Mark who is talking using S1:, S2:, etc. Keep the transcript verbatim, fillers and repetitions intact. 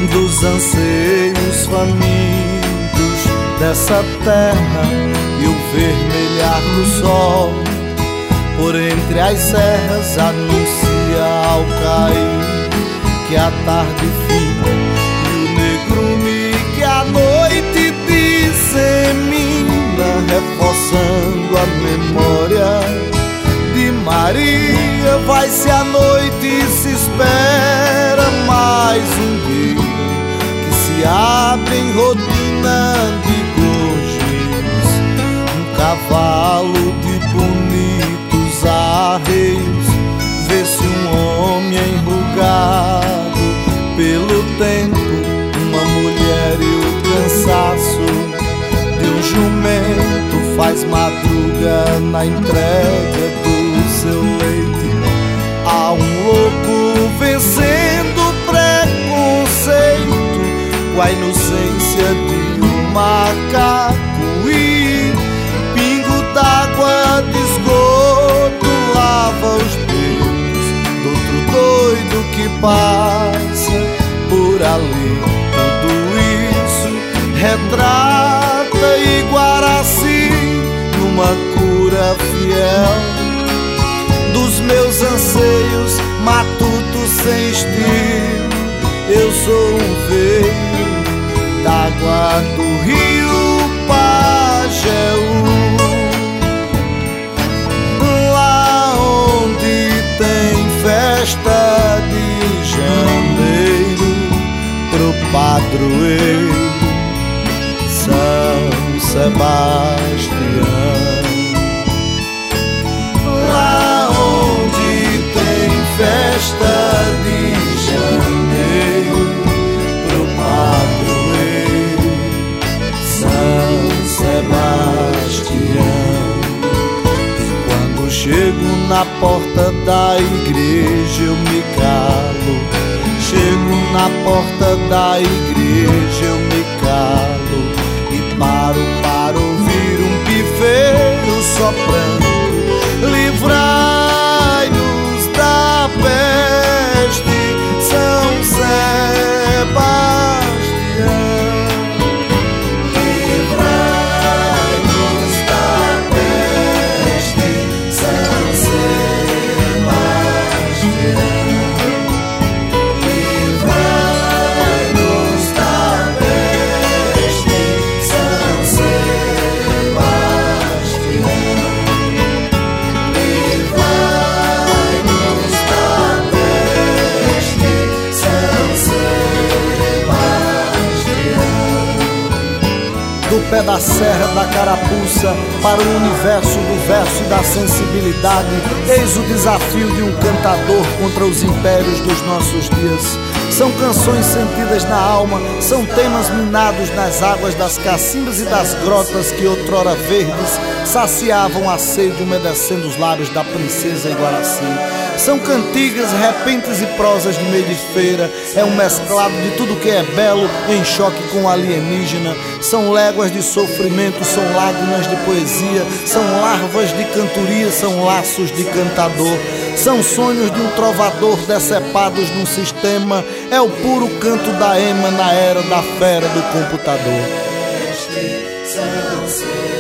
S1: dos anseios famintos dessa terra e o vermelhar do sol por entre as serras anuncia ao cair que a tarde finda e o negrume que a noite dissemina, reforçando a memória de Maria. Vai-se a noite e se espera mais um dia que se abre em rotina de gorjes, um cavalo de bonitos arreios. Vê-se um homem enrugado pelo tempo, uma mulher e o cansaço de um jumento faz madruga na entrega do seu leite. Há um louco vencendo o preconceito com a inocência de um macaco e pingo d'água de esgoto lava os dedos do outro doido que passa por ali. Tudo isso retrata Iguaracy numa cura fiel dos meus anseios, matuto sem estilo. Eu sou um veio d'água do rio Pajeú, lá onde tem festa de janeiro pro padroeiro São Sebastião. Festa de janeiro pro padroeiro São Sebastião. E quando chego na porta da igreja eu me calo. Chego na porta da igreja eu me calo e paro para ouvir um pifeiro soprando: livrai-nos da peste, São Sebastião. Livrai-nos da peste, São Sebastião. Livrai-nos da peste, São Sebastião. Do pé da serra da carapuça para o universo do verso e da sensibilidade, eis o desafio de um cantador contra os impérios dos nossos dias. São canções sentidas na alma, são temas minados nas águas das cacimbas e das grotas que outrora verdes saciavam a sede umedecendo os lábios da princesa Iguaracy. São cantigas, repentes e prosas de meio de feira. É um mesclado de tudo que é belo em choque com o alienígena. São léguas de sofrimento, são lágrimas de poesia. São larvas de cantoria, são laços de cantador. São sonhos de um trovador decepados num sistema. É o puro canto da ema na era da fera do computador.